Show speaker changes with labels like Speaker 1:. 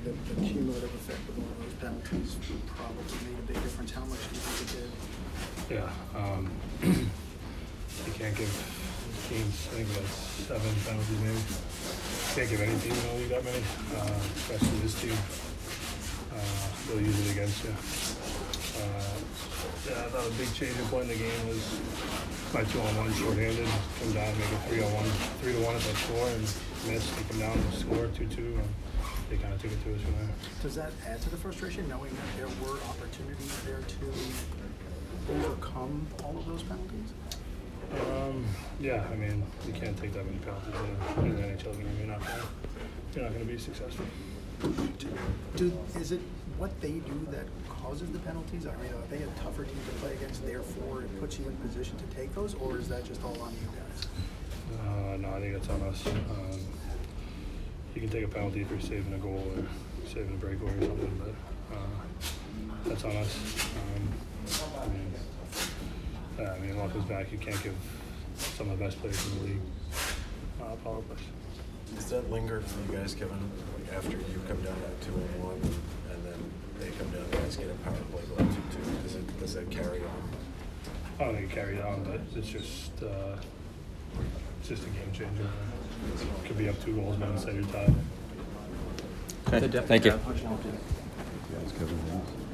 Speaker 1: the cumulative effect of one of those penalties probably made a big difference. How much do you think it did?
Speaker 2: Yeah, you can't give teams, I think that's 7 penalties maybe. Can't give any team that many, especially this team. They'll use it against you. Yeah, I thought a big changing point in the game was my 2-on-1 shorthanded, come down, make a 3-on-1, 3-1 at that score, and missed. They come down and score 2-2, and they kind of took it to us from there.
Speaker 1: Does that add to the frustration, knowing that there were opportunities there to overcome all of those penalties?
Speaker 2: Yeah, I mean, you can't take that many penalties in an NHL game. You're not going to be successful.
Speaker 1: Is it what they do that causes the penalties? I mean, are they a tougher team to play against, therefore it puts you in position to take those, or is that just all on you guys?
Speaker 2: No, I think that's on us. You can take a penalty if you're saving a goal or saving a breakaway or something, but that's on us. I mean, luck is back. You can't give some of the best players in the league power plays.
Speaker 3: Does that linger for you guys, Kevin, like after you come down at 2-on-1 and then they come down, you guys get a power play goal 2-2? Does that carry on?
Speaker 2: I don't think it carried on, but it's just a game changer. It could be up 2 goals, but instead you're tied.
Speaker 4: Okay, thank you.
Speaker 5: Kevin.